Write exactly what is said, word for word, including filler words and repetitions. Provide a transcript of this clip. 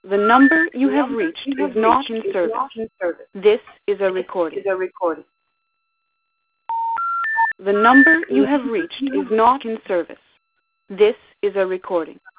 The number you have reached is not in service. This is a recording. The number you have reached is not in service. This is a recording.